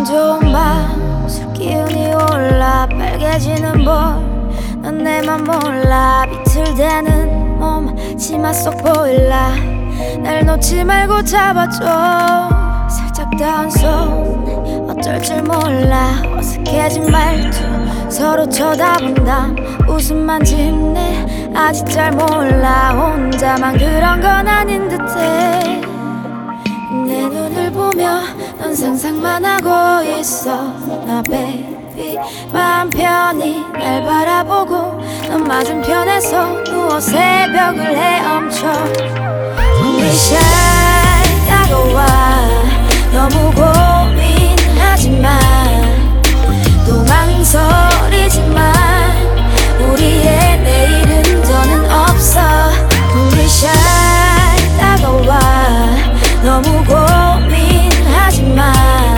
좋은 밤 술 기운이 올라 빨개지는 볼 넌 내맘 몰라 비틀대는 몸 치마 속 보일라 날 놓지 말고 잡아줘 살짝 닿은 손 어쩔 줄 몰라 어색해진 말투 서로 쳐다본다 웃음만 짓네 아직 잘 몰라 혼자만 그런 건 아닌 듯해 내 눈을 보며 넌 상상만 하고 있어 나 baby 마음 편히 날 바라보고 넌 맞은편에서 누워 새벽을 헤엄쳐 Don't be shy 다가와 너무 고민하지마 또 망설이지만 우리의 내일은 더는 없어 Don't be shy 다가와 너무 고민하지마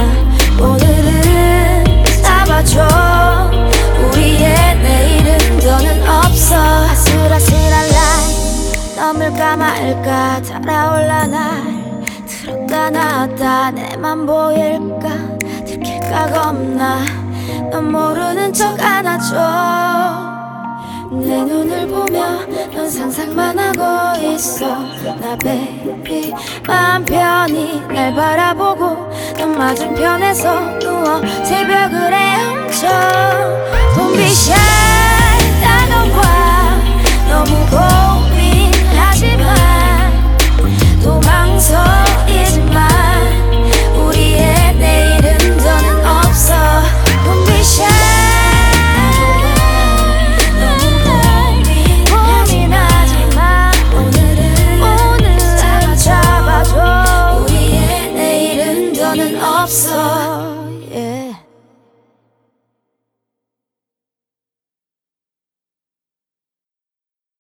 오늘은 잡아줘 우리의 내일은 더는 없어 아슬아슬한 라인 넘을까 말까 달아올라 날 들었다 놨다 내맘 보일까 들킬까 겁나 넌 모르는 척 안아줘 내 눈을 보며 넌 상상만 하고 있어 나 baby 마음 편히 날 바라보고 넌 맞은편에서 누워 새벽을 헤엄쳐 Don't be shy